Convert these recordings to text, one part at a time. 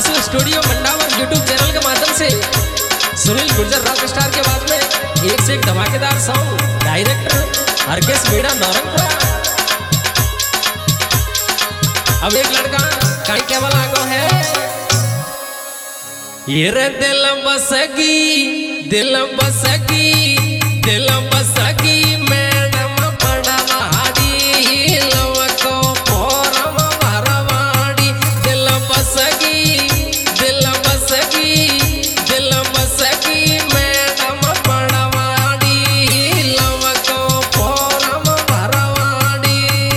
आंसू studio Mandawar YouTube channel के माध्यम से सुनील गुर्जर रॉक स्टार के बाद में एक से एक धमाकेदार सॉन्ग डायरेक्टर हरकेश मीणा नौरंगपुरा। अब एक लड़का कहीं क्या वाला को है ये रे दिल बसगी दिल बसगी दिल बसगी मैडम पड़वाड़ी लव को फोरम भरवाड़ी दिल बसगी दिल बसगी दिल बसगी मैडम पड़वाड़ी लव को फोरम भरवाड़ी।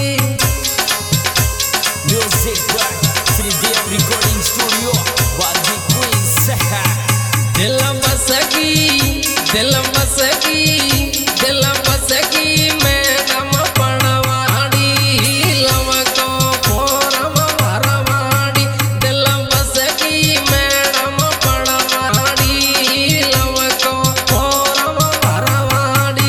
म्यूजिक श्रीदेव रिकॉर्डिंग स्टूडियो वादी क्वींस। दिल बसगी दिल बसगी दिल बसगी मैडम पड़वाड़ी लव को फोरम भरवाड़ी दिल बसगी मैडम पड़वाड़ी लव को फोरम भरवाड़ी।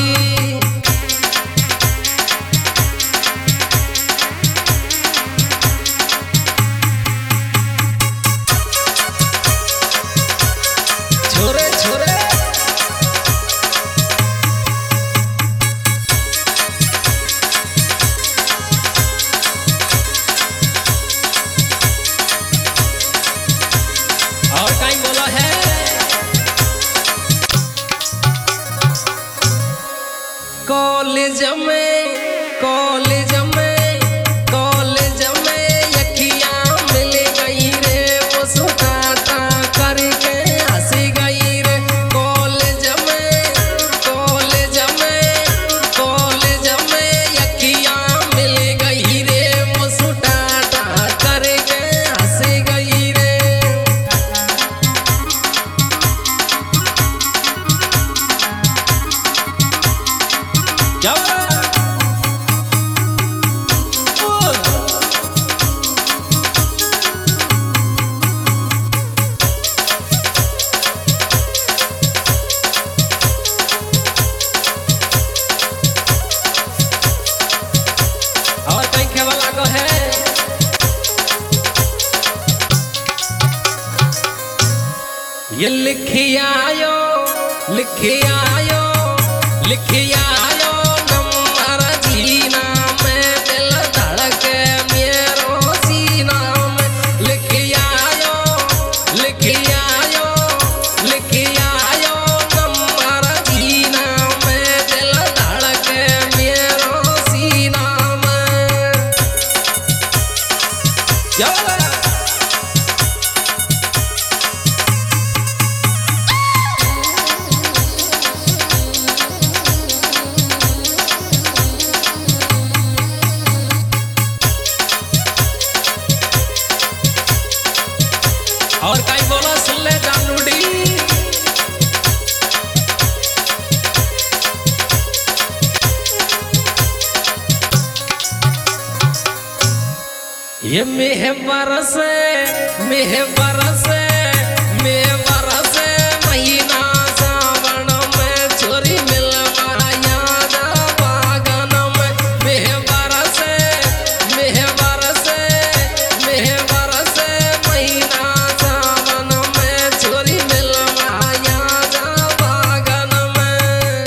छोरे छोरे और टाइम बोला है कॉलेज में कॉलेज में कॉलेज में यखियां मिल गई रे वो सुनाता करके हंसी गई रे कॉलेज में कॉलेज में कॉलेज में यखियां मिल गई रे वो सुनाता करके हंसी गई रे। क्या हो रहा है? और कहीं क्या वाला को है ये लिखिया आयो लिखिया आयो लिखिया आयो नंबर जीना में दिल धड़के मेरो सीना में लिखिया आयो लिखिया आयो लिखिया आयो नंबर जीना में दिल धड़के मेरो सीना में। क्या बोला? और कहीं बोला सुन ले जानूडी ये मेह बरसे महीना सावन में छोरी मिलवा याद बागन में मेह बरसे महीना सावन में छोरी मिलवा याद बागन में।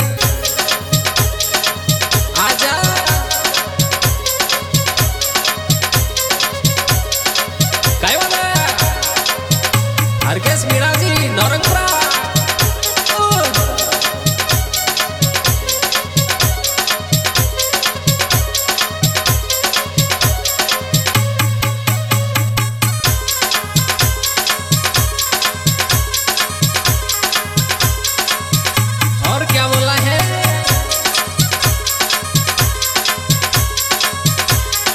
आजा काय वाला हरकेश मीणा जी नौरंगपुरा। और क्या बोला है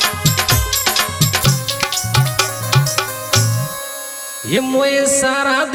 ये मोए सारा